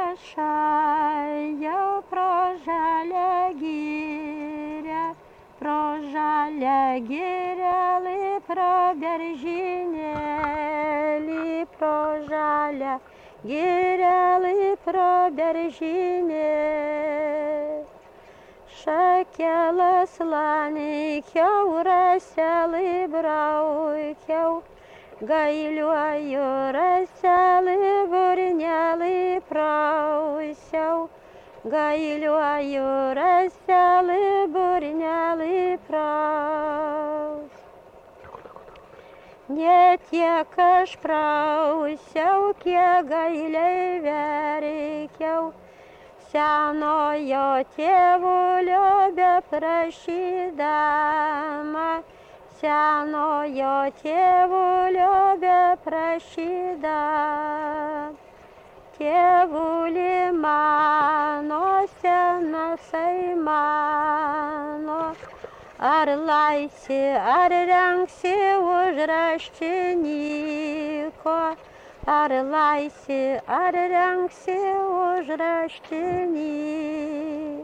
Ėjau pro žalią girelį, pro beržynėlį, pro žalią girelį, pro beržynėlį. Šakelas lanikiau, raselį braukiau, gailiuoju raselį, burnelį prausiau, gailiuoju raselį, burnelį praus. Ne tiek aš prausiau, kiek gailiai verkiau, senojo tėvulio beprašydama, senojo tėvulio beprašydama. Tėvuli mano, senasai mano, ar laisi, ar rengsi užraštinyko, ar laisi, ar rengsi užraštinį.